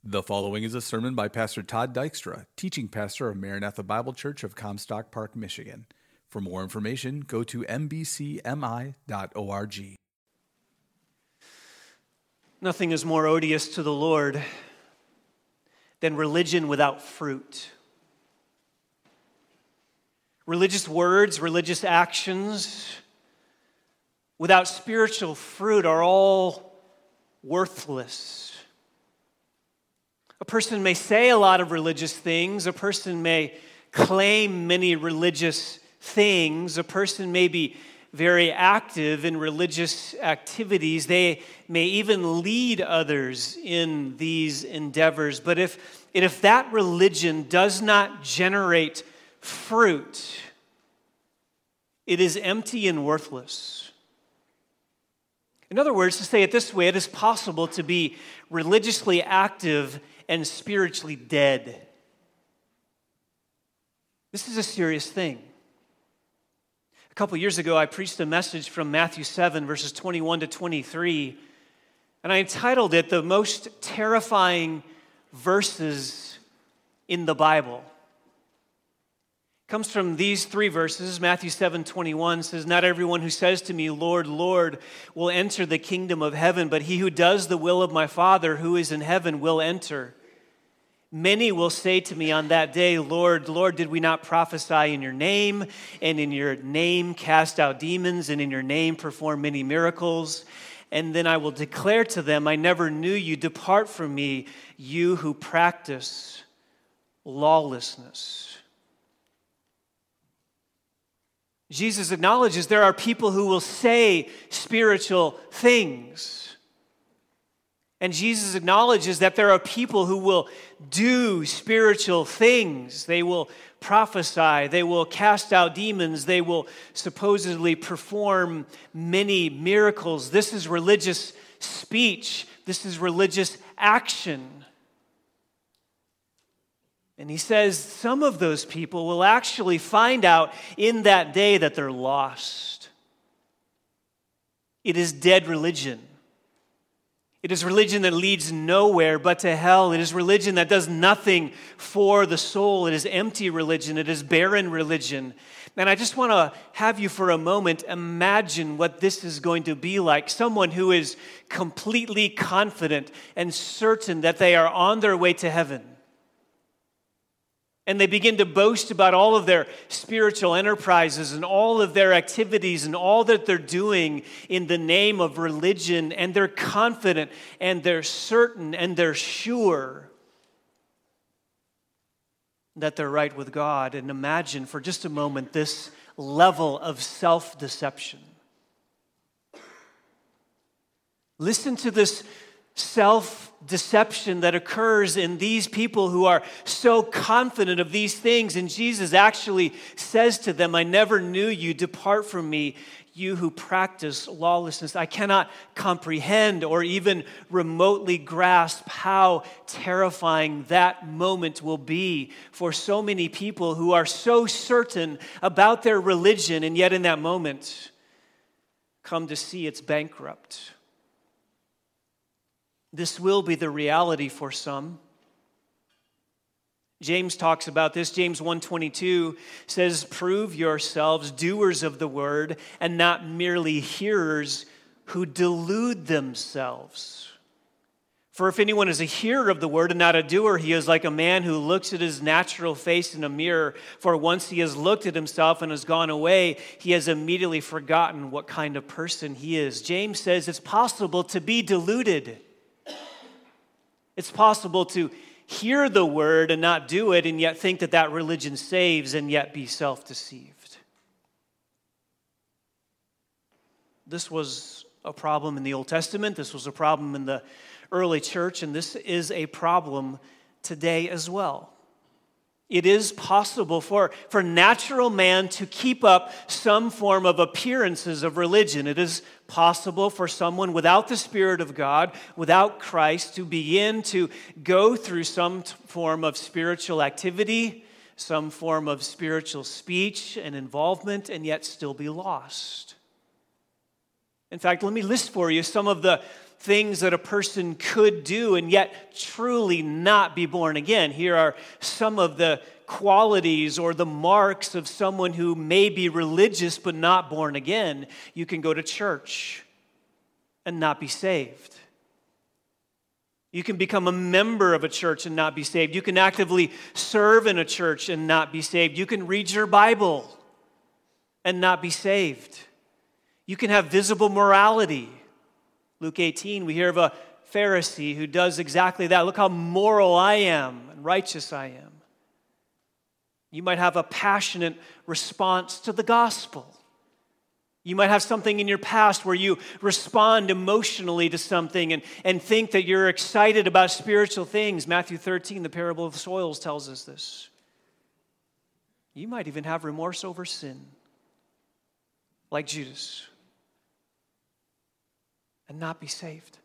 The following is a sermon by Pastor Todd Dykstra, teaching pastor of Maranatha Bible Church of Comstock Park, Michigan. For more information, go to mbcmi.org. Nothing is more odious to the Lord than religion without fruit. Religious words, religious actions without spiritual fruit are all worthless. A person may say a lot of religious things. A person may claim many religious things. A person may be very active in religious activities. They may even lead others in these endeavors. But if that religion does not generate fruit, it is empty and worthless. In other words, to say it this way, it is possible to be religiously active and spiritually dead. This is a serious thing. A couple years ago, I preached a message from Matthew 7, verses 21 to 23, and I entitled it, "The Most Terrifying Verses in the Bible." It comes from these three verses. Matthew 7:21 says, "Not everyone who says to me, 'Lord, Lord,' will enter the kingdom of heaven, but he who does the will of my Father who is in heaven will enter. Many will say to me on that day, 'Lord, Lord, did we not prophesy in your name, and in your name cast out demons, and in your name perform many miracles?' And then I will declare to them, 'I never knew you. Depart from me, you who practice lawlessness.'" Jesus acknowledges there are people who will say spiritual things. And Jesus acknowledges that there are people who will do spiritual things. They will prophesy. They will cast out demons. They will supposedly perform many miracles. This is religious speech. This is religious action. And he says some of those people will actually find out in that day that they're lost. It is dead religion. It is religion that leads nowhere but to hell. It is religion that does nothing for the soul. It is empty religion. It is barren religion. And I just want to have you for a moment imagine what this is going to be like. Someone who is completely confident and certain that they are on their way to heaven. And they begin to boast about all of their spiritual enterprises and all of their activities and all that they're doing in the name of religion. And they're confident and they're certain and they're sure that they're right with God. And imagine for just a moment this level of self-deception. Listen to this self-deception that occurs in these people who are so confident of these things. And Jesus actually says to them, "I never knew you. Depart from me, you who practice lawlessness." I cannot comprehend or even remotely grasp how terrifying that moment will be for so many people who are so certain about their religion and yet in that moment come to see it's bankrupt. This will be the reality for some. James talks about this. James 1:22 says, "Prove yourselves doers of the word and not merely hearers who delude themselves. For if anyone is a hearer of the word and not a doer, he is like a man who looks at his natural face in a mirror. For once he has looked at himself and has gone away, he has immediately forgotten what kind of person he is." James says it's possible to be deluded. It's possible to hear the word and not do it and yet think that that religion saves and yet be self-deceived. This was a problem in the Old Testament. This was a problem in the early church, and this is a problem today as well. It is possible for natural man to keep up some form of appearances of religion. It is possible for someone without the Spirit of God, without Christ, to begin to go through some form of spiritual activity, some form of spiritual speech and involvement, and yet still be lost. In fact, let me list for you some of the things that a person could do and yet truly not be born again. Here are some of the qualities or the marks of someone who may be religious but not born again. You can go to church and not be saved. You can become a member of a church and not be saved. You can actively serve in a church and not be saved. You can read your Bible and not be saved. You can have visible morality. Luke 18, we hear of a Pharisee who does exactly that. Look how moral I am and righteous I am. You might have a passionate response to the gospel. You might have something in your past where you respond emotionally to something and think that you're excited about spiritual things. Matthew 13, the parable of the soils, tells us this. You might even have remorse over sin, like Judas, and not be saved.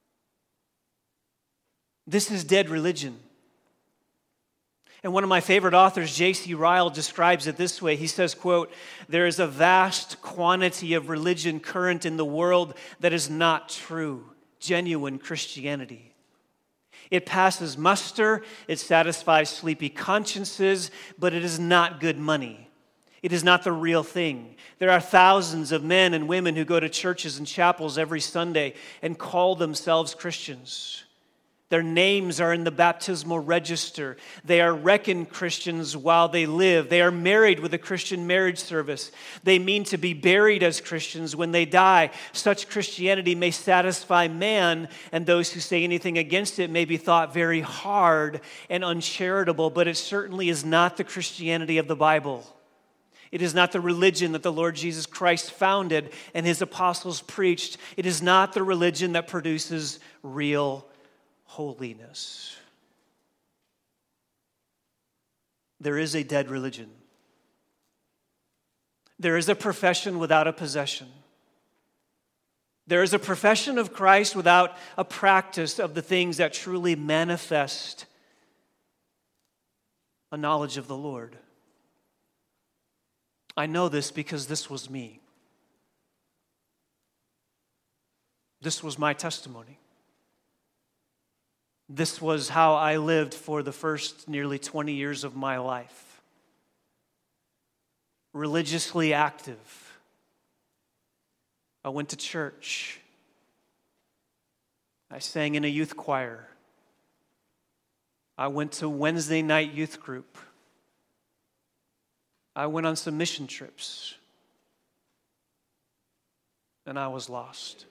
This is dead religion. And one of my favorite authors, J.C. Ryle, describes it this way. He says, quote, "There is a vast quantity of religion current in the world that is not true, genuine Christianity. It passes muster, it satisfies sleepy consciences, but it is not good money. It is not the real thing. There are thousands of men and women who go to churches and chapels every Sunday and call themselves Christians. Their names are in the baptismal register. They are reckoned Christians while they live. They are married with a Christian marriage service. They mean to be buried as Christians when they die. Such Christianity may satisfy man, and those who say anything against it may be thought very hard and uncharitable, but it certainly is not the Christianity of the Bible. It is not the religion that the Lord Jesus Christ founded and his apostles preached. It is not the religion that produces real holiness." There is a dead religion. There is a profession without a possession. There is a profession of Christ without a practice of the things that truly manifest a knowledge of the Lord. I know this because this was me. This was my testimony. This was how I lived for the first nearly 20 years of my life. Religiously active. I went to church. I sang in a youth choir. I went to Wednesday night youth group. I went on some mission trips. And I was lost.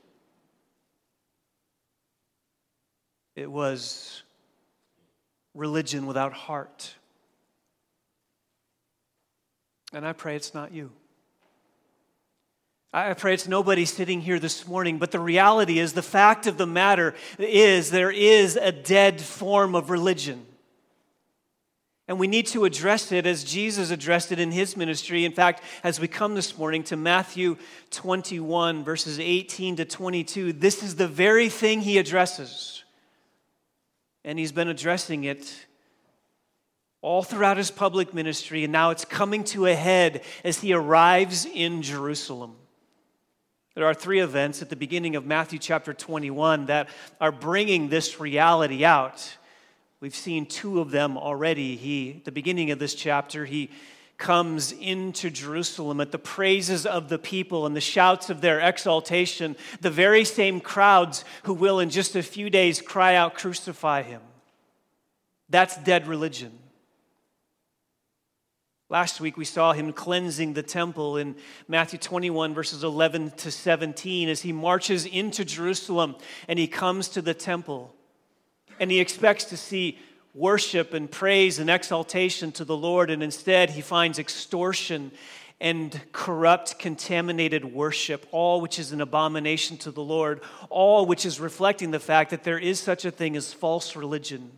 It was religion without heart. And I pray it's not you. I pray it's nobody sitting here this morning, but the reality is, the fact of the matter is, there is a dead form of religion. And we need to address it as Jesus addressed it in his ministry. In fact, as we come this morning to Matthew 21, verses 18 to 22, this is the very thing he addresses. And he's been addressing it all throughout his public ministry, and now it's coming to a head as he arrives in Jerusalem. There are three events at the beginning of Matthew chapter 21 that are bringing this reality out. We've seen two of them already. At the beginning of this chapter, he comes into Jerusalem at the praises of the people and the shouts of their exaltation, the very same crowds who will in just a few days cry out, "Crucify him." That's dead religion. Last week we saw him cleansing the temple in Matthew 21 verses 11 to 17 as he marches into Jerusalem and he comes to the temple and he expects to see worship and praise and exaltation to the Lord, and instead he finds extortion and corrupt, contaminated worship, all which is an abomination to the Lord, all which is reflecting the fact that there is such a thing as false religion.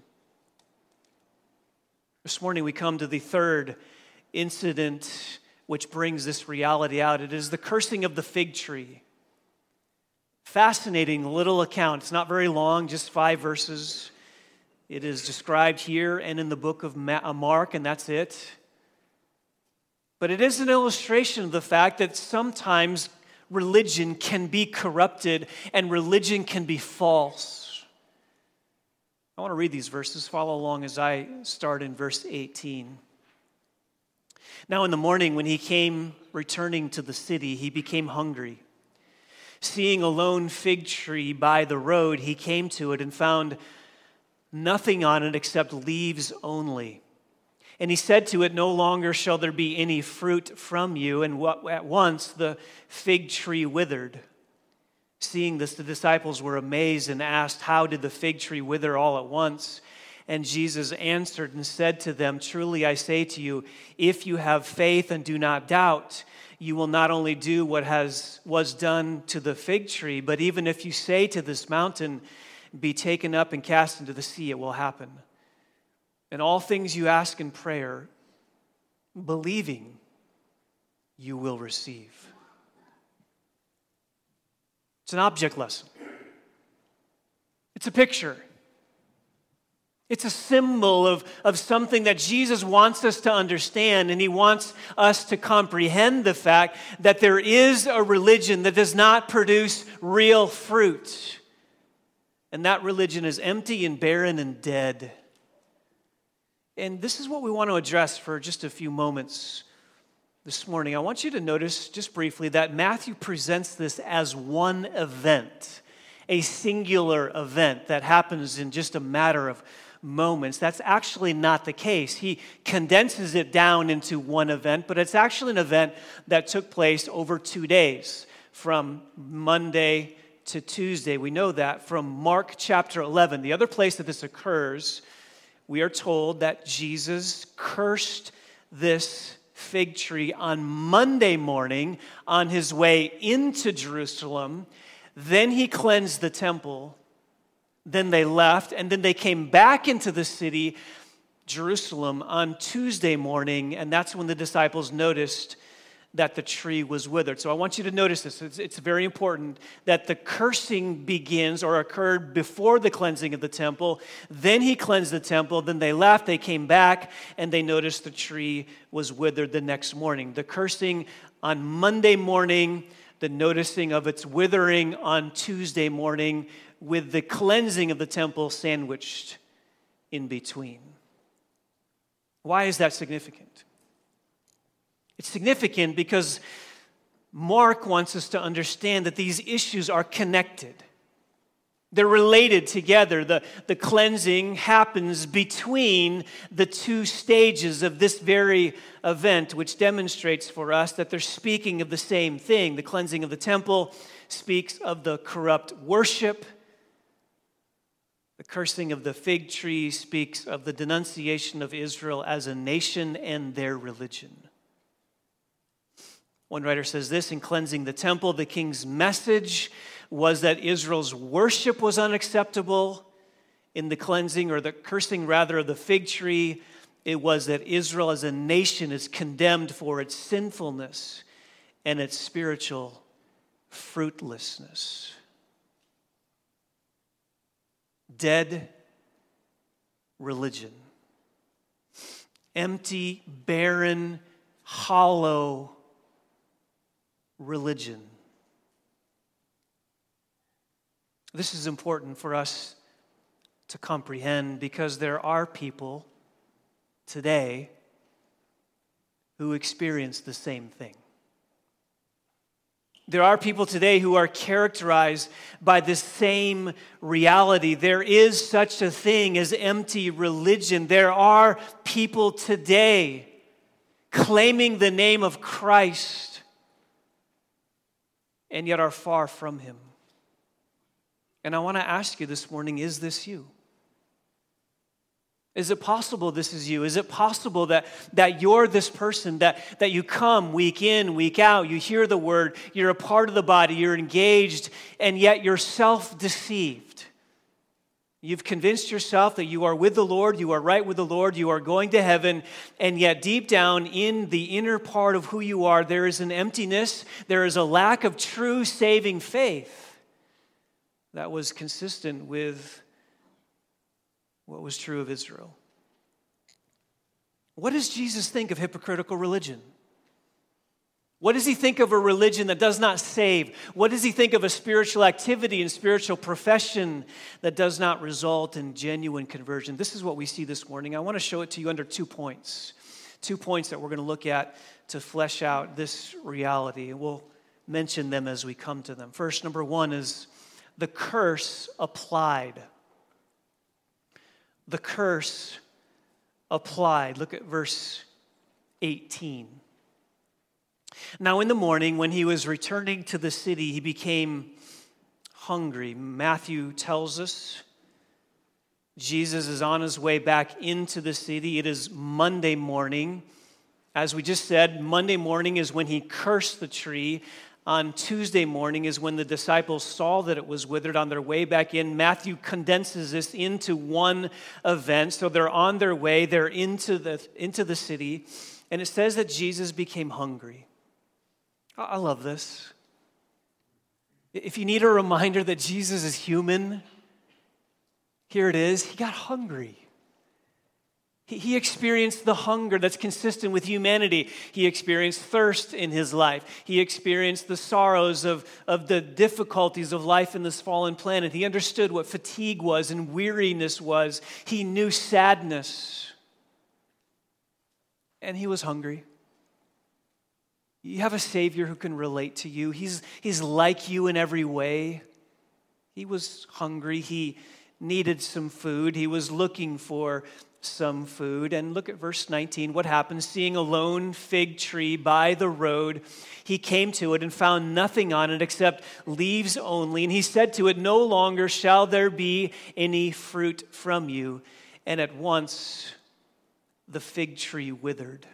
This morning we come to the third incident which brings this reality out. It is the cursing of the fig tree. Fascinating little account. It's not very long, just 5 verses. It is described here and in the book of Mark, and that's it. But it is an illustration of the fact that sometimes religion can be corrupted and religion can be false. I want to read these verses. Follow along as I start in verse 18. Now in the morning when he came returning to the city, he became hungry. Seeing a lone fig tree by the road, he came to it and found nothing on it except leaves only. And he said to it, "No longer shall there be any fruit from you." And at once the fig tree withered. Seeing this, the disciples were amazed and asked, "How did the fig tree wither all at once?" And Jesus answered and said to them, "Truly I say to you, if you have faith and do not doubt, you will not only do what was done to the fig tree, but even if you say to this mountain, 'Be taken up and cast into the sea,' it will happen. And all things you ask in prayer, believing, you will receive." It's an object lesson. It's a picture. It's a symbol of something that Jesus wants us to understand, and he wants us to comprehend the fact that there is a religion that does not produce real fruit. And that religion is empty and barren and dead. And this is what we want to address for just a few moments this morning. I want you to notice just briefly that Matthew presents this as one event, a singular event that happens in just a matter of moments. That's actually not the case. He condenses it down into one event, but it's actually an event that took place over 2 days, from Monday to Tuesday. We know that from Mark chapter 11. The other place that this occurs, we are told that Jesus cursed this fig tree on Monday morning on his way into Jerusalem. Then he cleansed the temple. Then they left, and then they came back into the city, Jerusalem, on Tuesday morning, and that's when the disciples noticed that the tree was withered. So I want you to notice this. It's very important that the cursing begins or occurred before the cleansing of the temple. Then he cleansed the temple. Then they left. They came back, and they noticed the tree was withered the next morning. The cursing on Monday morning, the noticing of its withering on Tuesday morning, with the cleansing of the temple sandwiched in between. Why is that significant? It's significant because Mark wants us to understand that these issues are connected. They're related together. The cleansing happens between the two stages of this very event, which demonstrates for us that they're speaking of the same thing. The cleansing of the temple speaks of the corrupt worship. The cursing of the fig tree speaks of the denunciation of Israel as a nation and their religion. One writer says this: in cleansing the temple, the king's message was that Israel's worship was unacceptable. In the cleansing, or the cursing rather, of the fig tree, it was that Israel as a nation is condemned for its sinfulness and its spiritual fruitlessness. Dead religion. Empty, barren, hollow religion. This is important for us to comprehend because there are people today who experience the same thing. There are people today who are characterized by this same reality. There is such a thing as empty religion. There are people today claiming the name of Christ and yet are far from him. And I want to ask you this morning, is this you? Is it possible this is you? Is it possible that you're this person, that you come week in, week out, you hear the word, you're a part of the body, you're engaged, and yet you're self-deceived? You've convinced yourself that you are with the Lord, you are right with the Lord, you are going to heaven, and yet deep down in the inner part of who you are, there is an emptiness, there is a lack of true saving faith that was consistent with what was true of Israel. What does Jesus think of hypocritical religion? What does he think of a religion that does not save? What does he think of a spiritual activity and spiritual profession that does not result in genuine conversion? This is what we see this morning. I want to show it to you under 2 points. 2 points that we're going to look at to flesh out this reality. We'll mention them as we come to them. First, number 1 is the curse applied. The curse applied. Look at verse 18. Now in the morning, when he was returning to the city, he became hungry. Matthew tells us Jesus is on his way back into the city. It is Monday morning. As we just said, Monday morning is when he cursed the tree. On Tuesday morning is when the disciples saw that it was withered on their way back in. Matthew condenses this into one event. So they're on their way. They're into the city. And it says that Jesus became hungry. I love this. If you need a reminder that Jesus is human, here it is. He got hungry. He experienced the hunger that's consistent with humanity. He experienced thirst in his life. He experienced the sorrows of the difficulties of life in this fallen planet. He understood what fatigue was and weariness was. He knew sadness. And he was hungry. You have a Savior who can relate to you. He's like you in every way. He was hungry. He needed some food. He was looking for some food. And look at verse 19. What happens? Seeing a lone fig tree by the road, he came to it and found nothing on it except leaves only. And he said to it, "No longer shall there be any fruit from you." And at once the fig tree withered.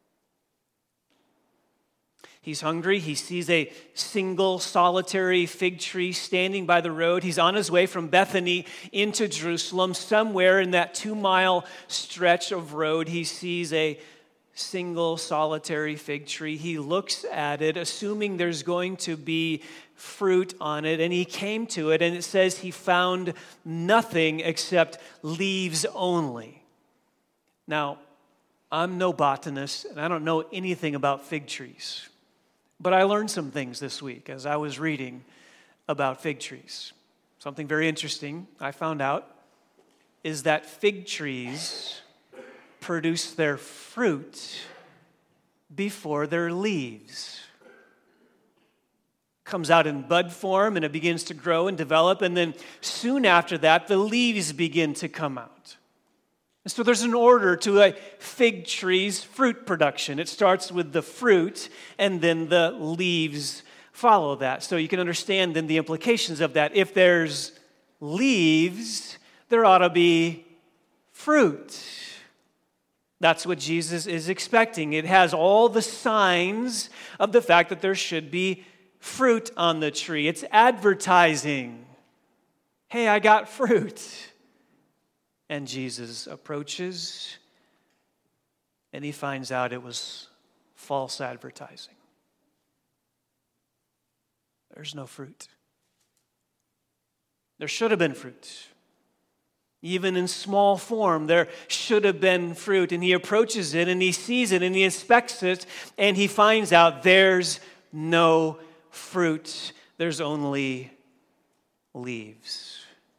He's hungry. He sees a single solitary fig tree standing by the road. He's on his way from Bethany into Jerusalem. Somewhere in that 2-mile stretch of road, he sees a single solitary fig tree. He looks at it, assuming there's going to be fruit on it, and he came to it, and it says he found nothing except leaves only. Now, I'm no botanist, and I don't know anything about fig trees. But I learned some things this week as I was reading about fig trees. Something very interesting I found out is that fig trees produce their fruit before their leaves. Comes out in bud form and it begins to grow and develop, and then soon after that, the leaves begin to come out. And so there's an order to a fig tree's fruit production. It starts with the fruit, and then the leaves follow that. So you can understand then the implications of that. If there's leaves, there ought to be fruit. That's what Jesus is expecting. It has all the signs of the fact that there should be fruit on the tree. It's advertising. Hey, I got fruit. And Jesus approaches, and he finds out it was false advertising. There's no fruit. There should have been fruit. Even in small form, there should have been fruit. And he approaches it, and he sees it, and he inspects it, and he finds out there's no fruit. There's only leaves.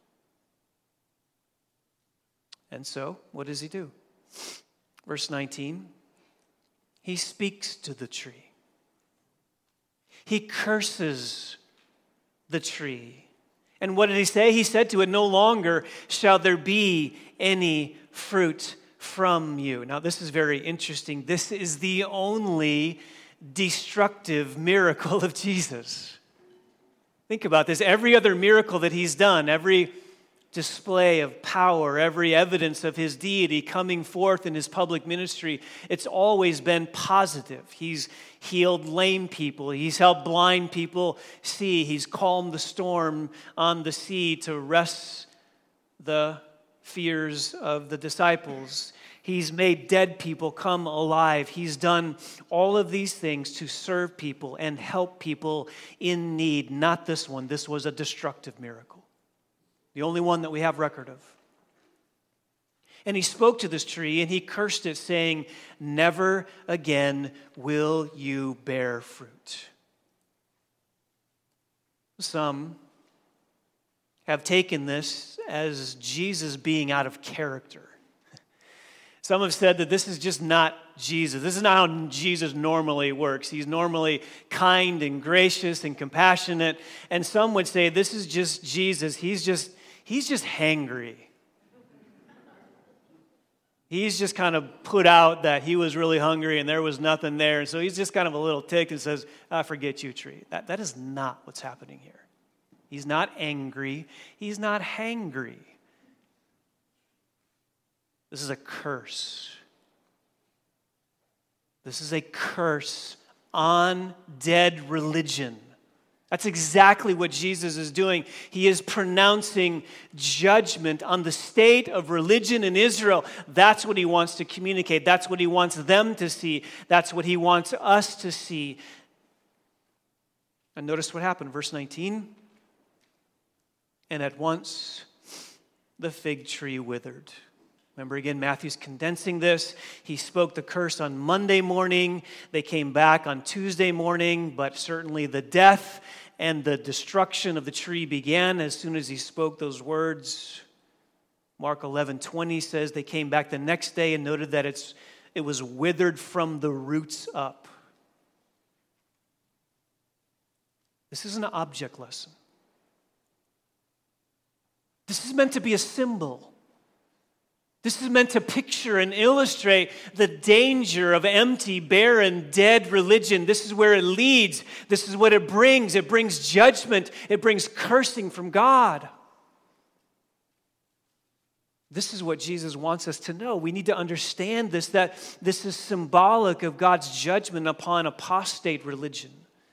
And so, what does he do? Verse 19, he speaks to the tree. He curses the tree. And what did he say? He said to it, "No longer shall there be any fruit from you." Now, this is very interesting. This is the only destructive miracle of Jesus. Think about this. Every other miracle that he's done, every display of power, every evidence of his deity coming forth in his public ministry, it's always been positive. He's healed lame people. He's helped blind people see. He's calmed the storm on the sea to rest the fears of the disciples. He's made dead people come alive. He's done all of these things to serve people and help people in need. Not this one. This was a destructive miracle. The only one that we have record of. And he spoke to this tree and he cursed it, saying, "Never again will you bear fruit." Some have taken this as Jesus being out of character. Some have said that this is just not Jesus. This is not how Jesus normally works. He's normally kind and gracious and compassionate. And some would say this is just Jesus. He's just hangry. He's just kind of put out that he was really hungry and there was nothing there. And so he's just kind of a little ticked and says, "Forget you, tree." That is not what's happening here. He's not angry. He's not hangry. This is a curse. This is a curse on dead religion. That's exactly what Jesus is doing. He is pronouncing judgment on the state of religion in Israel. That's what he wants to communicate. That's what he wants them to see. That's what he wants us to see. And notice what happened, verse 19. And at once the fig tree withered. Remember again, Matthew's condensing this. He spoke the curse on Monday morning. They came back on Tuesday morning, but certainly the death and the destruction of the tree began as soon as he spoke those words. Mark 11:20 says they came back the next day and noted that it was withered from the roots up. This is an object lesson. This is meant to be a symbol. This is meant to picture and illustrate the danger of empty, barren, dead religion. This is where it leads. This is what it brings. It brings judgment. It brings cursing from God. This is what Jesus wants us to know. We need to understand this, that this is symbolic of God's judgment upon apostate religion.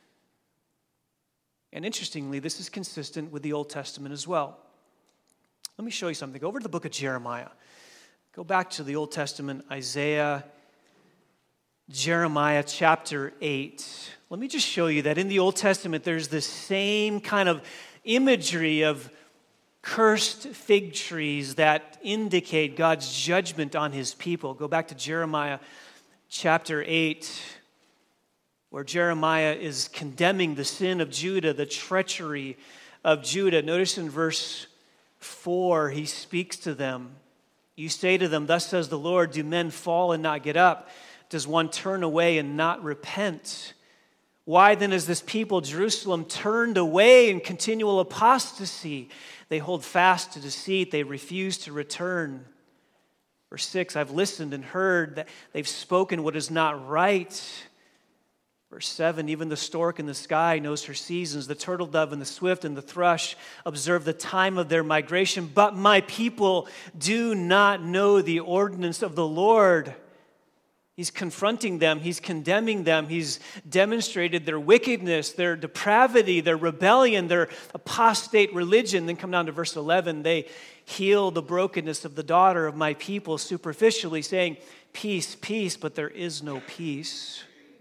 And interestingly, this is consistent with the Old Testament as well. Let me show you something. Go over to the book of Jeremiah. Go back to the Old Testament, Isaiah, Jeremiah chapter 8. Let me just show you that in the Old Testament there's this same kind of imagery of cursed fig trees that indicate God's judgment on his people. Go back to Jeremiah chapter 8, where Jeremiah is condemning the sin of Judah, the treachery of Judah. Notice in verse 4, he speaks to them. You say to them, "Thus says the Lord, do men fall and not get up? Does one turn away and not repent? Why then is this people, Jerusalem, turned away in continual apostasy? They hold fast to deceit. They refuse to return." Verse 6, "I've listened and heard that they've spoken what is not right." Verse 7, "Even the stork in the sky knows her seasons. The turtle dove and the swift and the thrush observe the time of their migration. But my people do not know the ordinance of the Lord." He's confronting them. He's condemning them. He's demonstrated their wickedness, their depravity, their rebellion, their apostate religion. Then come down to verse 11. "They heal the brokenness of the daughter of my people superficially, saying, 'Peace, peace,' but there is no peace."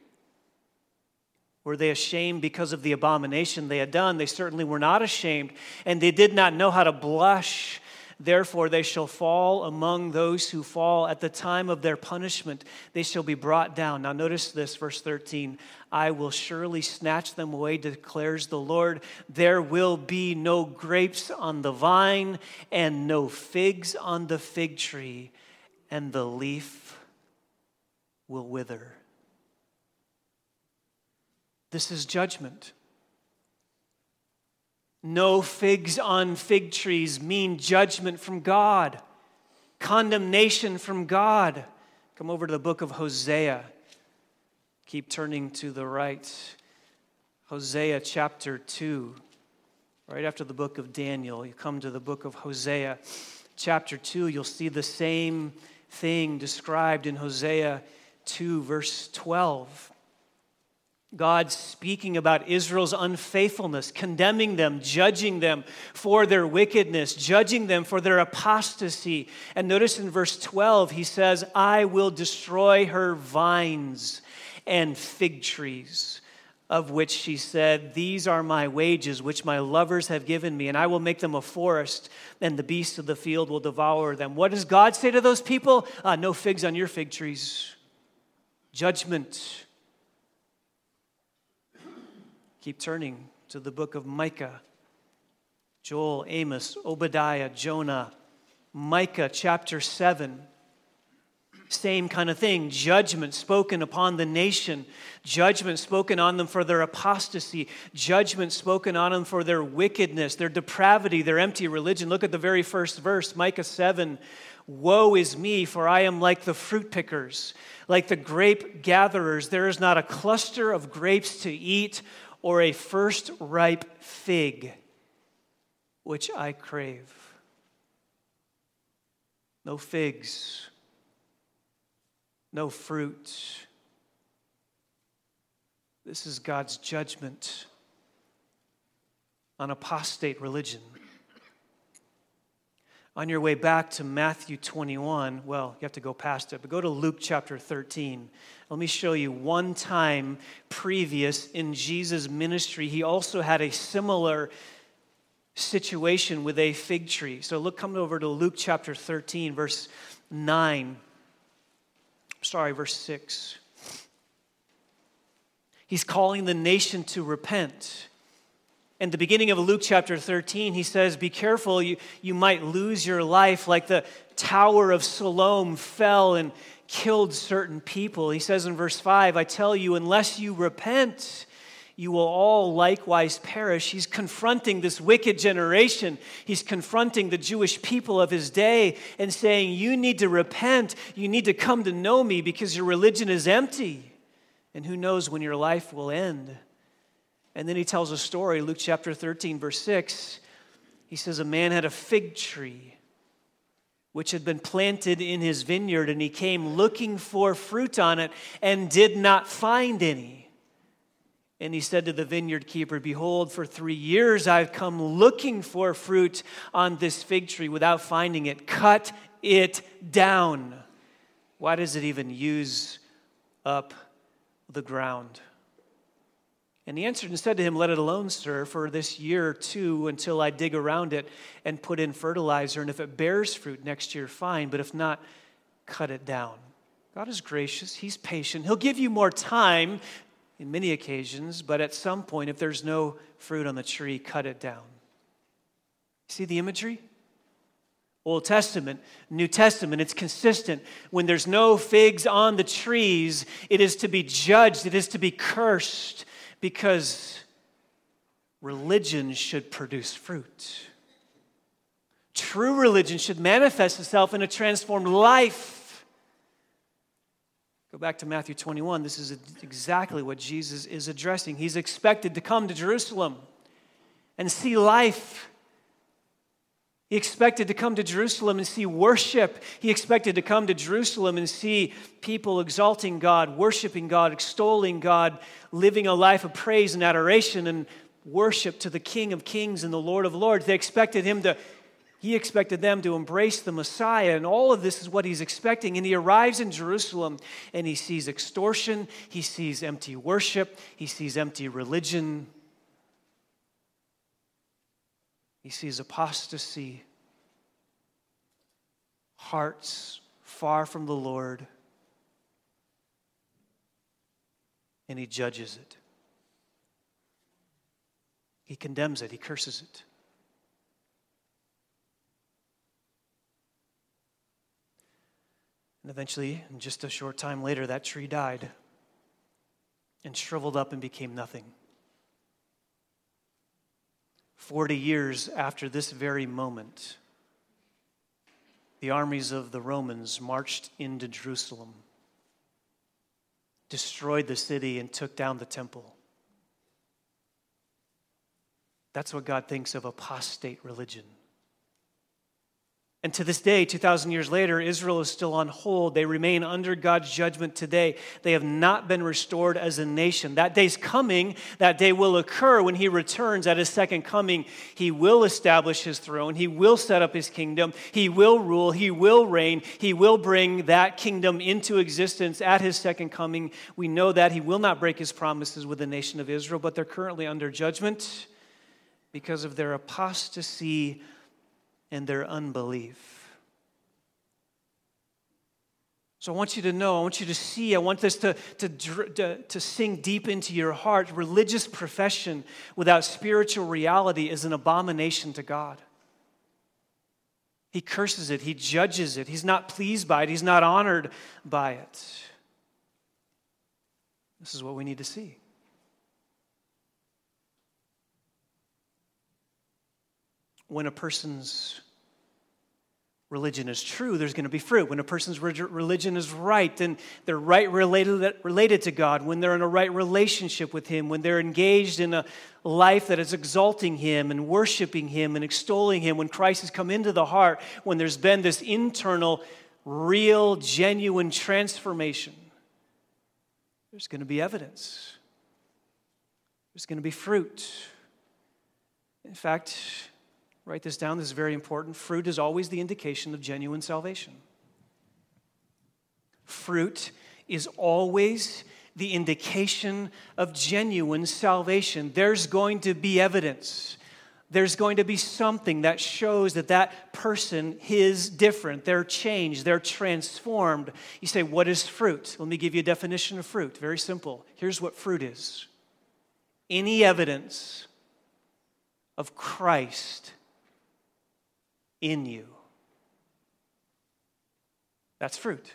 Were they ashamed because of the abomination they had done? They certainly were not ashamed, and they did not know how to blush. Therefore they shall fall among those who fall at the time of their punishment. They shall be brought down. Now notice this, verse 13. "I will surely snatch them away, declares the Lord. There will be no grapes on the vine and no figs on the fig tree, and the leaf will wither." This is judgment. No figs on fig trees mean judgment from God, condemnation from God. Come over to the book of Hosea. Keep turning to the right. Hosea chapter 2. Right after the book of Daniel, you come to the book of Hosea chapter 2. You'll see the same thing described in Hosea 2, verse 12. God speaking about Israel's unfaithfulness, condemning them, judging them for their wickedness, judging them for their apostasy. And notice in verse 12, he says, "I will destroy her vines and fig trees. of which she said, "These are my wages, which my lovers have given me, and I will make them a forest, and the beasts of the field will devour them." What does God say to those people? No figs on your fig trees. Judgment. Keep turning to the book of Micah. Joel, Amos, Obadiah, Jonah, Micah chapter 7. Same kind of thing. Judgment spoken upon the nation. Judgment spoken on them for their apostasy. Judgment spoken on them for their wickedness, their depravity, their empty religion. Look at the very first verse, Micah 7. "Woe is me, for I am like the fruit pickers, like the grape gatherers. There is not a cluster of grapes to eat or a first ripe fig, which I crave." No figs. No fruit. This is God's judgment on apostate religion. On your way back to Matthew 21, well, you have to go past it, but go to Luke chapter 13. Let me show you one time previous in Jesus' ministry, he also had a similar situation with a fig tree. So come over to Luke chapter 13, verse 6. He's calling the nation to repent. In the beginning of Luke chapter 13, he says, "Be careful, you might lose your life like the Tower of Siloam fell and killed certain people." He says in verse 5, "I tell you, unless you repent, you will all likewise perish." He's confronting this wicked generation. He's confronting the Jewish people of his day and saying, you need to repent. You need to come to know me because your religion is empty. And who knows when your life will end. And then he tells a story, Luke chapter 13, verse 6. He says, "A man had a fig tree which had been planted in his vineyard, and he came looking for fruit on it and did not find any. And he said to the vineyard keeper, 'Behold, for 3 years I've come looking for fruit on this fig tree without finding it. Cut it down.' Why does it even use up the ground?" And he answered and said to him, "Let it alone, sir, for this year or two until I dig around it and put in fertilizer. And if it bears fruit next year, fine. But if not, cut it down." God is gracious. He's patient. He'll give you more time in many occasions, but at some point, if there's no fruit on the tree, cut it down. See the imagery? Old Testament, New Testament, it's consistent. When there's no figs on the trees, it is to be judged, it is to be cursed, because religion should produce fruit. True religion should manifest itself in a transformed life. Go back to Matthew 21. This is exactly what Jesus is addressing. He's expected to come to Jerusalem and see life. He expected to come to Jerusalem and see worship. He expected to come to Jerusalem and see people exalting God, worshiping God, extolling God, living a life of praise and adoration and worship to the King of Kings and the Lord of Lords. He expected them to embrace the Messiah, and all of this is what he's expecting. And he arrives in Jerusalem, and he sees extortion, he sees empty worship, he sees empty religion, he sees apostasy, hearts far from the Lord, and he judges it. He condemns it, he curses it. And eventually, and just a short time later, that tree died and shriveled up and became nothing. 40 years after this very moment, the armies of the Romans marched into Jerusalem, destroyed the city, and took down the temple. That's what God thinks of apostate religion. And to this day, 2,000 years later, Israel is still on hold. They remain under God's judgment today. They have not been restored as a nation. That day's coming. That day will occur when he returns at his second coming. He will establish his throne. He will set up his kingdom. He will rule. He will reign. He will bring that kingdom into existence at his second coming. We know that he will not break his promises with the nation of Israel, but they're currently under judgment because of their apostasy and their unbelief. So I want you to know, I want you to see, I want this to sink deep into your heart. Religious profession without spiritual reality is an abomination to God. He curses it. He judges it. He's not pleased by it. He's not honored by it. This is what we need to see. When a person's religion is true, there's going to be fruit. When a person's religion is right, then they're right related to God. When they're in a right relationship with Him, when they're engaged in a life that is exalting Him and worshiping Him and extolling Him, when Christ has come into the heart, when there's been this internal, real, genuine transformation, there's going to be evidence. There's going to be fruit. In fact, write this down. This is very important. Fruit is always the indication of genuine salvation. Fruit is always the indication of genuine salvation. There's going to be evidence. There's going to be something that shows that that person is different. They're changed. They're transformed. You say, what is fruit? Let me give you a definition of fruit. Very simple. Here's what fruit is. Any evidence of Christ in you. That's fruit.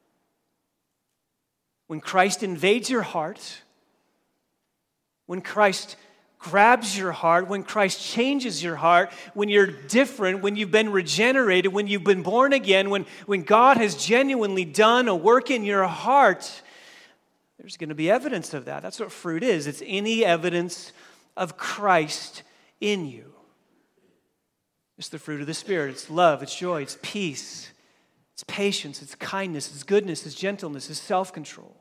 When Christ invades your heart, when Christ grabs your heart, when Christ changes your heart, when you're different, when you've been regenerated, when you've been born again, when God has genuinely done a work in your heart, there's going to be evidence of that. That's what fruit is. It's any evidence of Christ in you. It's the fruit of the Spirit. It's love, it's joy, it's peace, it's patience, it's kindness, it's goodness, it's gentleness, it's self-control.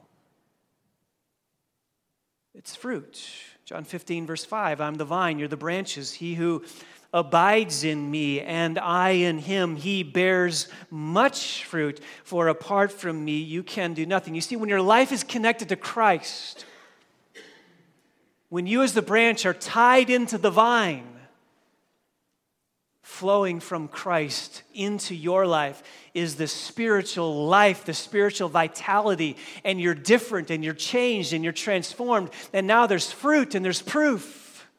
It's fruit. John 15, verse 5, I'm the vine, you're the branches. He who abides in me and I in him, he bears much fruit, for apart from me you can do nothing. You see, when your life is connected to Christ, when you as the branch are tied into the vine, flowing from Christ into your life is the spiritual life, the spiritual vitality, and you're different and you're changed and you're transformed, and now there's fruit and there's proof.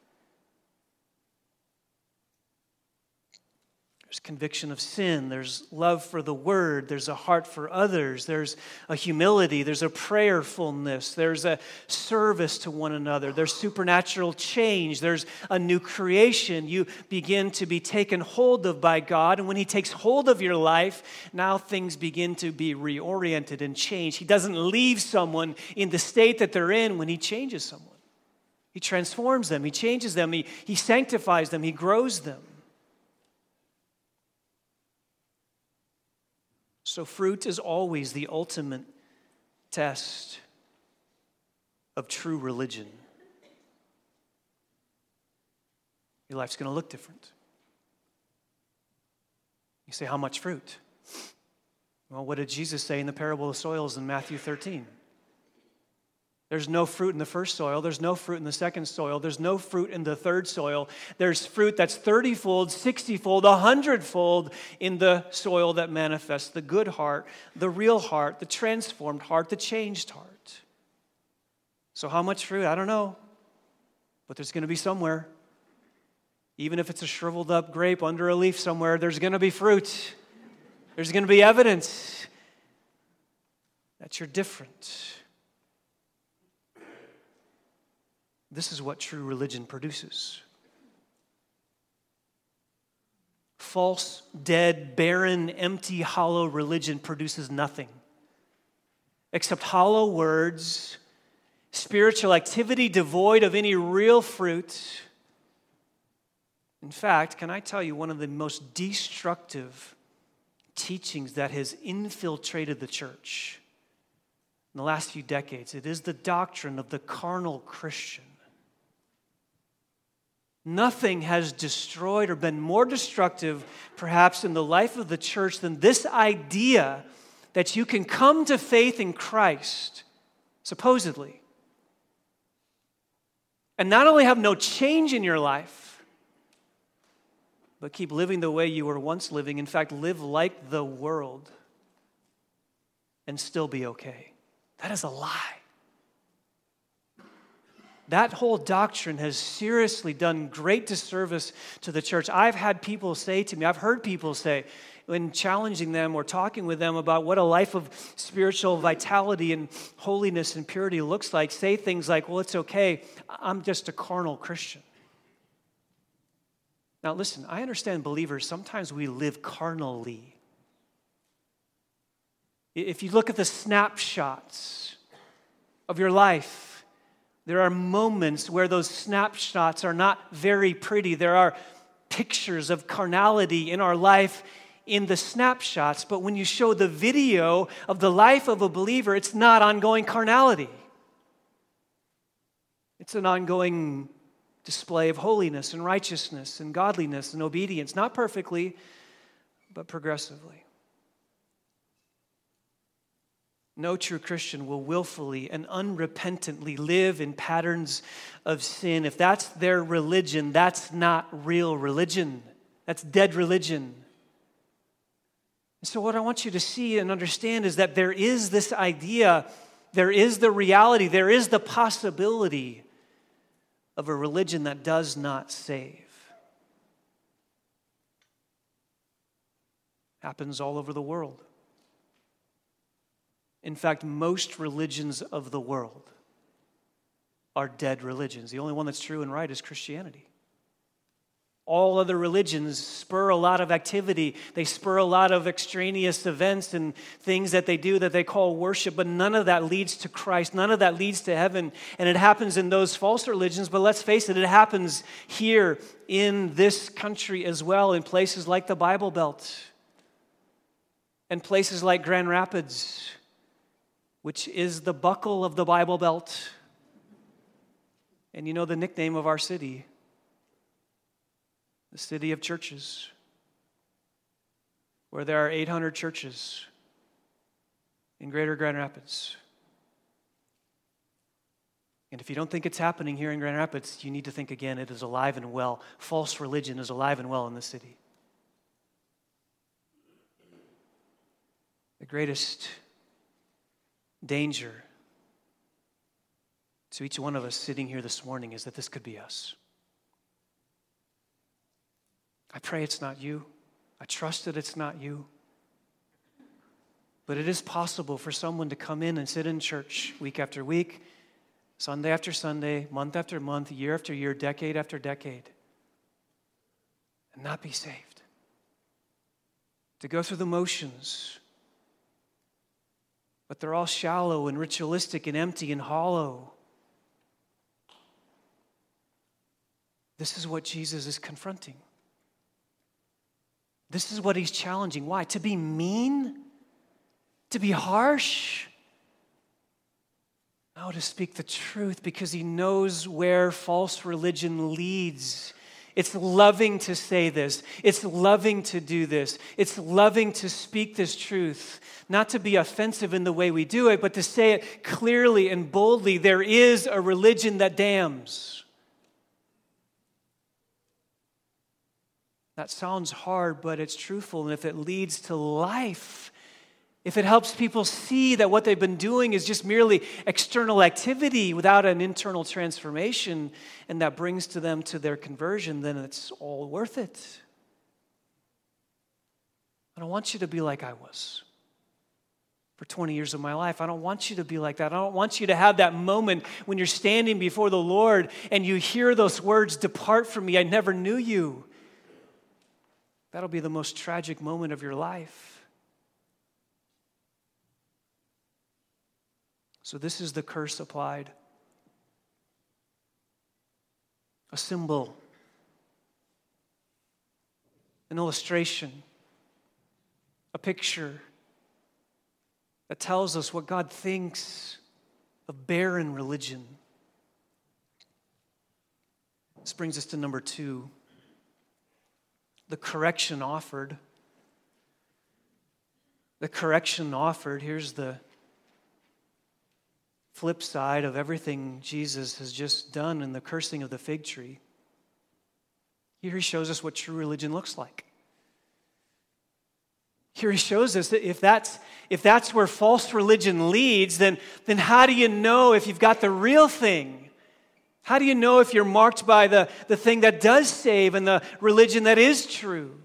There's conviction of sin, there's love for the word, there's a heart for others, there's a humility, there's a prayerfulness, there's a service to one another, there's supernatural change, there's a new creation. You begin to be taken hold of by God, and when He takes hold of your life, now things begin to be reoriented and changed. He doesn't leave someone in the state that they're in when He changes someone. He transforms them, He changes them, He sanctifies them, He grows them. So fruit is always the ultimate test of true religion. Your life's going to look different. You say, how much fruit? Well, what did Jesus say in the parable of soils in Matthew 13? There's no fruit in the first soil. There's no fruit in the second soil. There's no fruit in the third soil. There's fruit that's 30-fold, 60-fold, 100-fold in the soil that manifests the good heart, the real heart, the transformed heart, the changed heart. So how much fruit? I don't know. But there's going to be somewhere. Even if it's a shriveled up grape under a leaf somewhere, there's going to be fruit. There's going to be evidence that you're different. This is what true religion produces. False, dead, barren, empty, hollow religion produces nothing except hollow words, spiritual activity devoid of any real fruit. In fact, can I tell you one of the most destructive teachings that has infiltrated the church in the last few decades. It is the doctrine of the carnal Christian. Nothing has destroyed or been more destructive, perhaps, in the life of the church than this idea that you can come to faith in Christ, supposedly, and not only have no change in your life, but keep living the way you were once living. In fact, live like the world and still be okay. That is a lie. That whole doctrine has seriously done great disservice to the church. I've had people say to me, I've heard people say, when challenging them or talking with them about what a life of spiritual vitality and holiness and purity looks like, say things like, well, it's okay, I'm just a carnal Christian. Now listen, I understand believers, sometimes we live carnally. If you look at the snapshots of your life, there are moments where those snapshots are not very pretty. There are pictures of carnality in our life in the snapshots, but when you show the video of the life of a believer, it's not ongoing carnality. It's an ongoing display of holiness and righteousness and godliness and obedience, not perfectly, but progressively. No true Christian will willfully and unrepentantly live in patterns of sin. If that's their religion, that's not real religion. That's dead religion. And so what I want you to see and understand is that there is this idea, there is the reality, there is the possibility of a religion that does not save. Happens all over the world. In fact, most religions of the world are dead religions. The only one that's true and right is Christianity. All other religions spur a lot of activity. They spur a lot of extraneous events and things that they do that they call worship, but none of that leads to Christ. None of that leads to heaven. And it happens in those false religions, but let's face it, it happens here in this country as well, in places like the Bible Belt and places like Grand Rapids, which is the buckle of the Bible Belt. And you know the nickname of our city, the city of churches, where there are 800 churches in Greater Grand Rapids. And if you don't think it's happening here in Grand Rapids, you need to think again. It is alive and well. False religion is alive and well in this city. The greatest danger to each one of us sitting here this morning is that this could be us. I pray it's not you. I trust that it's not you. But it is possible for someone to come in and sit in church week after week, Sunday after Sunday, month after month, year after year, decade after decade, and not be saved. To go through the motions, but they're all shallow and ritualistic and empty and hollow. This is what Jesus is confronting. This is what he's challenging. Why? To be mean? To be harsh? No, to speak the truth, because he knows where false religion leads. It's loving to say this. It's loving to do this. It's loving to speak this truth. Not to be offensive in the way we do it, but to say it clearly and boldly. There is a religion that damns. That sounds hard, but it's truthful. And if it leads to life, if it helps people see that what they've been doing is just merely external activity without an internal transformation, and that brings to them to their conversion, then it's all worth it. I don't want you to be like I was for 20 years of my life. I don't want you to be like that. I don't want you to have that moment when you're standing before the Lord and you hear those words, "Depart from me, I never knew you." That'll be the most tragic moment of your life. So this is the curse applied. A symbol, an illustration a picture that tells us what God thinks of barren religion. This brings us to number 2, the correction offered. The correction offered, here's the flip side of everything Jesus has just done in the cursing of the fig tree. Here he shows us what true religion looks like. Here he shows us that if that's where false religion leads, then how do you know if you've got the real thing? How do you know if you're marked by the thing that does save and the religion that is true?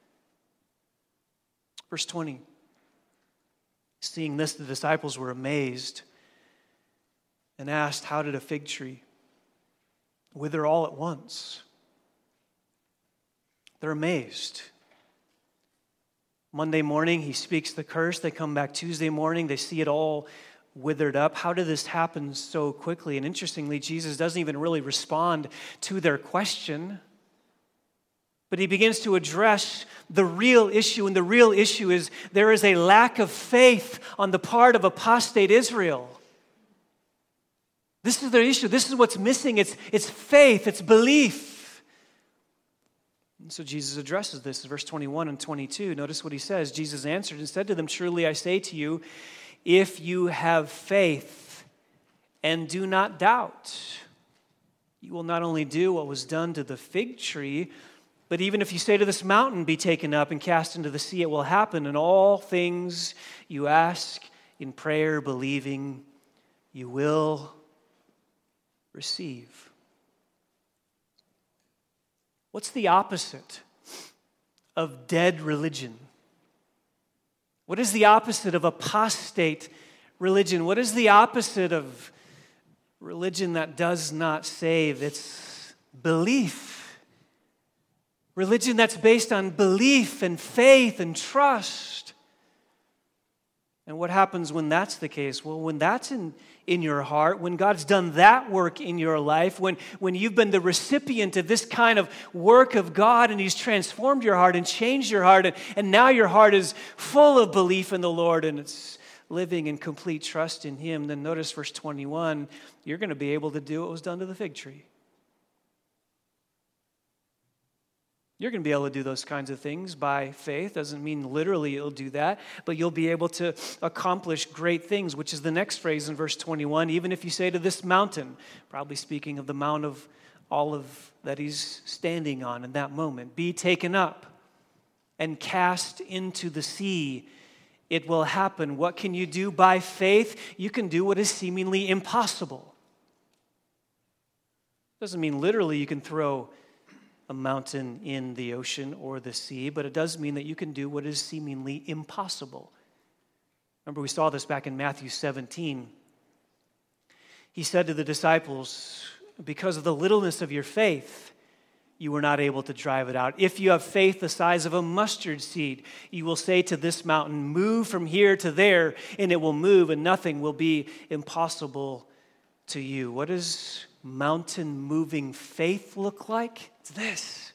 Verse 20. Seeing this, the disciples were amazed and asked, how did a fig tree wither all at once? They're amazed. Monday morning, he speaks the curse. They come back Tuesday morning. They see it all withered up. How did this happen so quickly? And interestingly, Jesus doesn't even really respond to their question, but he begins to address the real issue. And the real issue is there is a lack of faith on the part of apostate Israel. This is their issue. This is what's missing. It's faith. It's belief. And so Jesus addresses this in verse 21 and 22. Notice what he says. Jesus answered and said to them, truly I say to you, if you have faith and do not doubt, you will not only do what was done to the fig tree, but even if you say to this mountain, be taken up and cast into the sea, it will happen. And all things you ask in prayer, believing, you will receive. What's the opposite of dead religion? What is the opposite of apostate religion? What is the opposite of religion that does not save? It's belief. Religion that's based on belief and faith and trust. And what happens when that's the case? Well, when that's in your heart, when God's done that work in your life, when you've been the recipient of this kind of work of God and He's transformed your heart and changed your heart, and now your heart is full of belief in the Lord and it's living in complete trust in Him, then notice verse 21, you're going to be able to do what was done to the fig tree. You're going to be able to do those kinds of things by faith. Doesn't mean literally you'll do that, but you'll be able to accomplish great things, which is the next phrase in verse 21. Even if you say to this mountain, probably speaking of the Mount of Olive that he's standing on in that moment, be taken up and cast into the sea, it will happen. What can you do by faith? You can do what is seemingly impossible. Doesn't mean literally you can throw a mountain in the ocean or the sea, but it does mean that you can do what is seemingly impossible. Remember, we saw this back in Matthew 17. He said to the disciples, because of the littleness of your faith, you were not able to drive it out. If you have faith the size of a mustard seed, you will say to this mountain, move from here to there, and it will move, and nothing will be impossible to you. What does mountain-moving faith look like? It's this.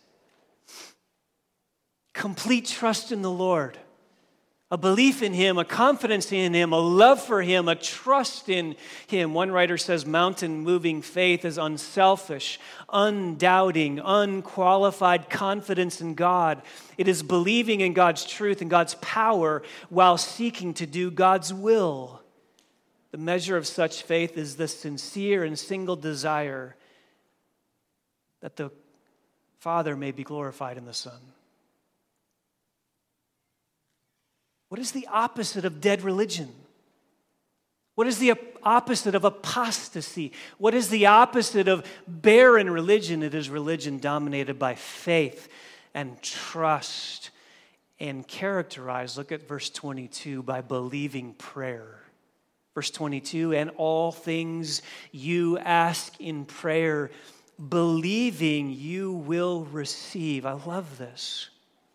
Complete trust in the Lord. A belief in Him, a confidence in Him, a love for Him, a trust in Him. One writer says mountain-moving faith is unselfish, undoubting, unqualified confidence in God. It is believing in God's truth and God's power while seeking to do God's will. The measure of such faith is the sincere and single desire that the Father may be glorified in the Son. What is the opposite of dead religion? What is the opposite of apostasy? What is the opposite of barren religion? It is religion dominated by faith and trust and characterized, look at verse 22, by believing prayer. Verse 22, and all things you ask in prayer, believing you will receive. I love this.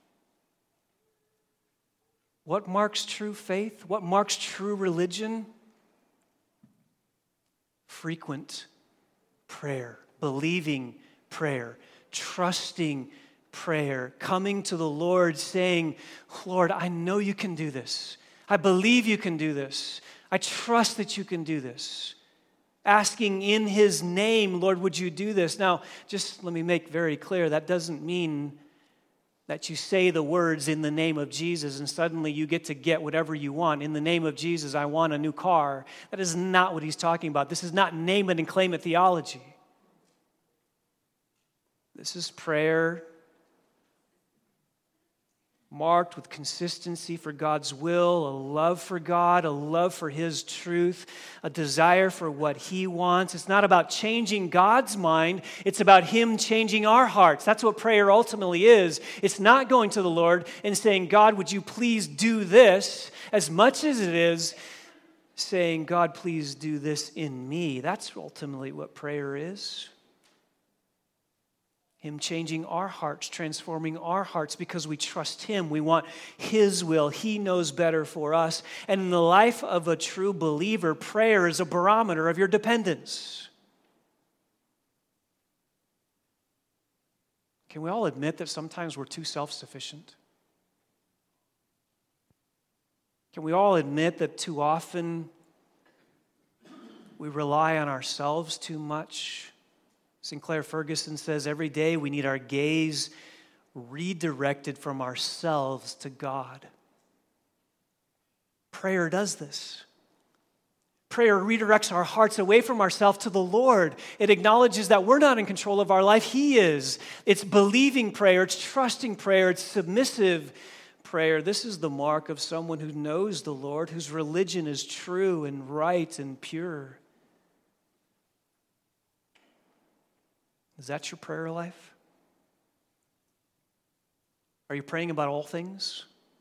What marks true faith? What marks true religion? Frequent prayer, believing prayer, trusting prayer, coming to the Lord saying, Lord, I know you can do this. I believe you can do this. I trust that you can do this. Asking in his name, Lord, would you do this? Now, just let me make very clear, that doesn't mean that you say the words in the name of Jesus and suddenly you get whatever you want. In the name of Jesus, I want a new car. That is not what he's talking about. This is not name it and claim it theology. This is prayer marked with consistency for God's will, a love for God, a love for his truth, a desire for what he wants. It's not about changing God's mind. It's about him changing our hearts. That's what prayer ultimately is. It's not going to the Lord and saying, God, would you please do this, as much as it is saying, God, please do this in me. That's ultimately what prayer is. Him changing our hearts, transforming our hearts because we trust him. We want his will. He knows better for us. And in the life of a true believer, prayer is a barometer of your dependence. Can we all admit that sometimes we're too self-sufficient? Can we all admit that too often we rely on ourselves too much? Sinclair Ferguson says every day we need our gaze redirected from ourselves to God. Prayer does this. Prayer redirects our hearts away from ourselves to the Lord. It acknowledges that we're not in control of our life. He is. It's believing prayer. It's trusting prayer. It's submissive prayer. This is the mark of someone who knows the Lord, whose religion is true and right and pure. Is that your prayer life? Are you praying about all things?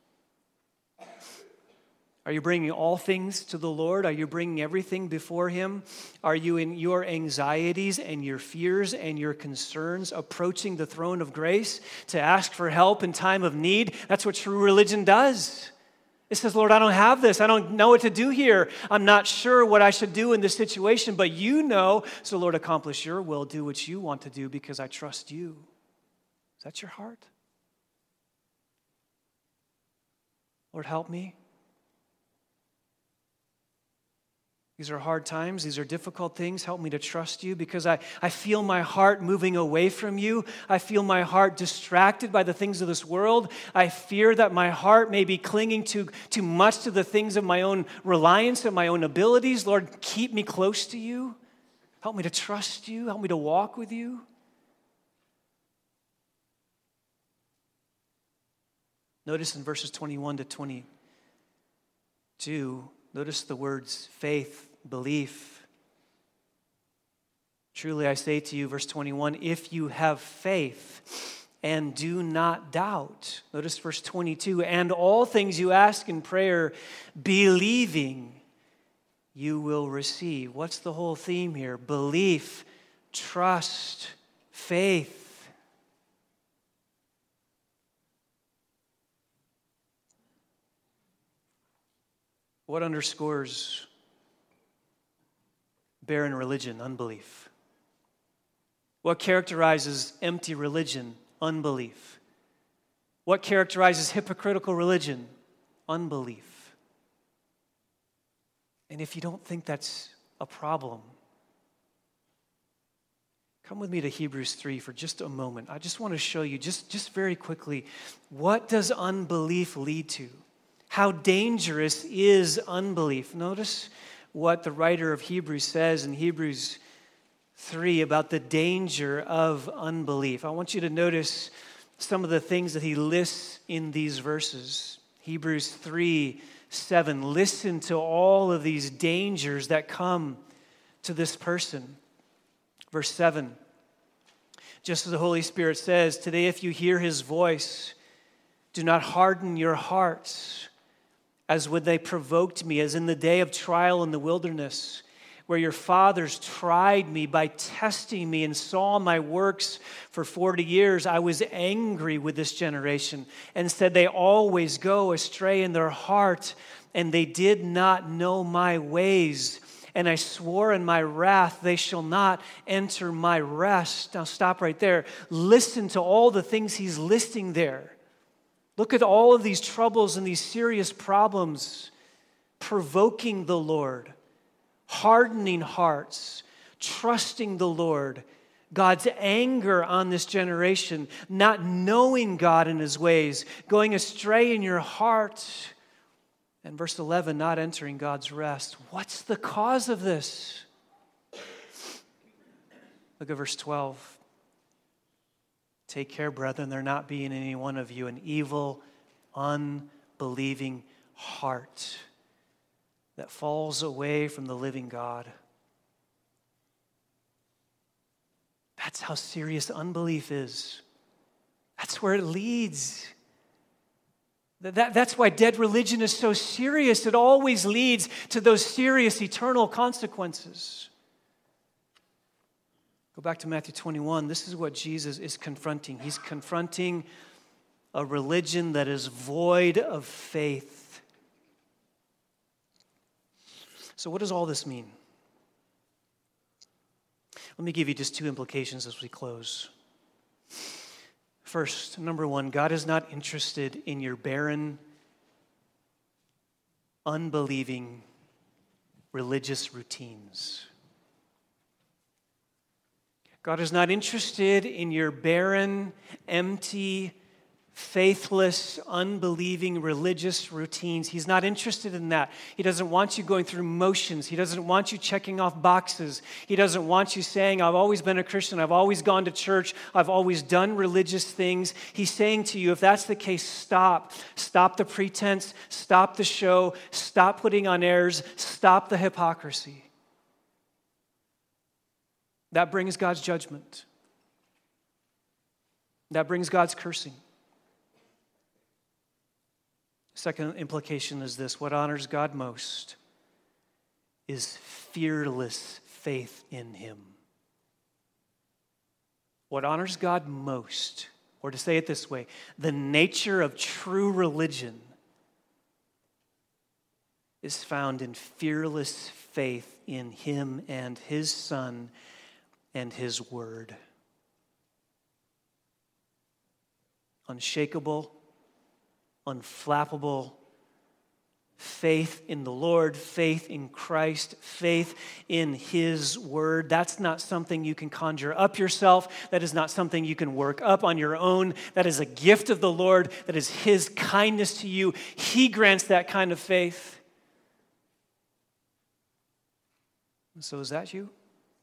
Are you bringing all things to the Lord? Are you bringing everything before him? Are you in your anxieties and your fears and your concerns approaching the throne of grace to ask for help in time of need? That's what true religion does. It says, Lord, I don't have this. I don't know what to do here. I'm not sure what I should do in this situation, but you know. So, Lord, accomplish your will. Do what you want to do because I trust you. Is that your heart? Lord, help me. These are hard times. These are difficult things. Help me to trust you because I feel my heart moving away from you. I feel my heart distracted by the things of this world. I fear that my heart may be clinging too much to the things of my own reliance and my own abilities. Lord, keep me close to you. Help me to trust you. Help me to walk with you. Notice in verses 21 to 22, notice the words faith, belief. Truly I say to you, verse 21, if you have faith and do not doubt. Notice verse 22, and all things you ask in prayer, believing, you will receive. What's the whole theme here? Belief, trust, faith. What underscores barren religion? Unbelief. What characterizes empty religion? Unbelief. What characterizes hypocritical religion? Unbelief. And if you don't think that's a problem, come with me to Hebrews 3 for just a moment. I just want to show you, just very quickly, what does unbelief lead to? How dangerous is unbelief? Notice what the writer of Hebrews says in Hebrews 3 about the danger of unbelief. I want you to notice some of the things that he lists in these verses. Hebrews 3:7. Listen to all of these dangers that come to this person. Verse 7. Just as the Holy Spirit says, today if you hear his voice, do not harden your hearts as when they provoked me, as in the day of trial in the wilderness, where your fathers tried me by testing me and saw my works for 40 years. I was angry with this generation and said they always go astray in their heart, and they did not know my ways. And I swore in my wrath, they shall not enter my rest. Now stop right there. Listen to all the things he's listing there. Look at all of these troubles and these serious problems. Provoking the Lord, hardening hearts, trusting the Lord, God's anger on this generation, not knowing God and his ways, going astray in your heart. And verse 11, not entering God's rest. What's the cause of this? Look at verse 12. Take care, brethren, there not be in any one of you an evil, unbelieving heart that falls away from the living God. That's how serious unbelief is. That's where it leads. That's why dead religion is so serious. It always leads to those serious eternal consequences. Go back to Matthew 21. This is what Jesus is confronting. He's confronting a religion that is void of faith. So what does all this mean? Let me give you just two implications as we close. First, number one, God is not interested in your barren, unbelieving religious routines. God is not interested in your barren, empty, faithless, unbelieving religious routines. He's not interested in that. He doesn't want you going through motions. He doesn't want you checking off boxes. He doesn't want you saying, I've always been a Christian. I've always gone to church. I've always done religious things. He's saying to you, if that's the case, stop. Stop the pretense. Stop the show. Stop putting on airs. Stop the hypocrisy. That brings God's judgment. That brings God's cursing. Second implication is this: what honors God most is fearless faith in him. What honors God most, or to say it this way, the nature of true religion is found in fearless faith in him and his Son and his word. Unshakable, unflappable faith in the Lord, faith in Christ, faith in his word. That's not something you can conjure up yourself. That is not something you can work up on your own. That is a gift of the Lord. That is his kindness to you. He grants that kind of faith. And so is that you?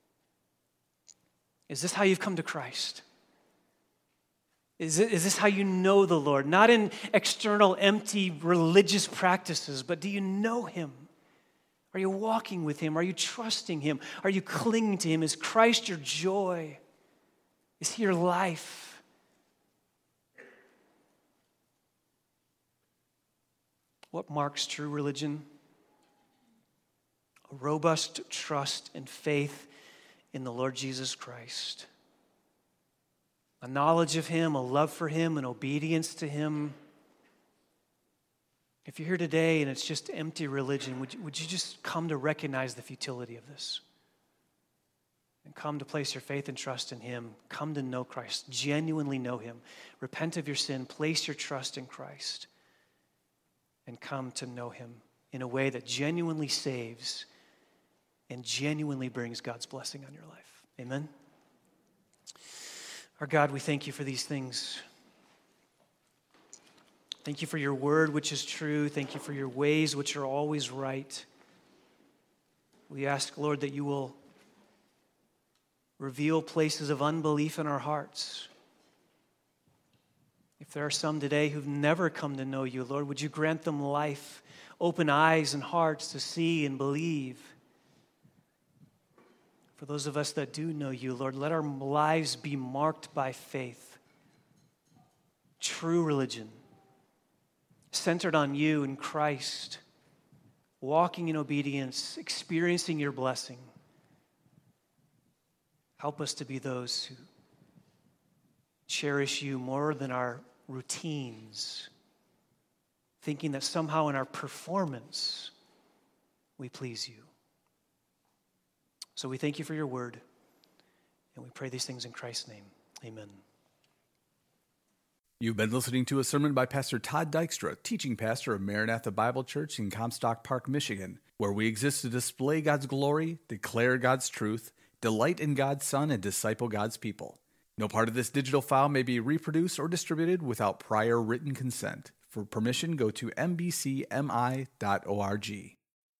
Is this how you've come to Christ? Is this how you know the Lord? Not in external, empty religious practices, but do you know him? Are you walking with him? Are you trusting him? Are you clinging to him? Is Christ your joy? Is he your life? What marks true religion? A robust trust and faith in the Lord Jesus Christ. A knowledge of him, a love for him, an obedience to him. If you're here today and it's just empty religion, would you just come to recognize the futility of this? And come to place your faith and trust in him. Come to know Christ. Genuinely know him. Repent of your sin. Place your trust in Christ. And come to know him in a way that genuinely saves and genuinely brings God's blessing on your life. Amen? Our God, we thank you for these things. Thank you for your word, which is true. Thank you for your ways, which are always right. We ask, Lord, that you will reveal places of unbelief in our hearts. If there are some today who've never come to know you, Lord, would you grant them life, open eyes and hearts to see and believe. For those of us that do know you, Lord, let our lives be marked by faith. True religion, centered on you and Christ, walking in obedience, experiencing your blessing. Help us to be those who cherish you more than our routines, thinking that somehow in our performance we please you. So we thank you for your word, and we pray these things in Christ's name. Amen. You've been listening to a sermon by Pastor Todd Dykstra, teaching pastor of Maranatha Bible Church in Comstock Park, Michigan, where we exist to display God's glory, declare God's truth, delight in God's Son, and disciple God's people. No part of this digital file may be reproduced or distributed without prior written consent. For permission, go to mbcmi.org.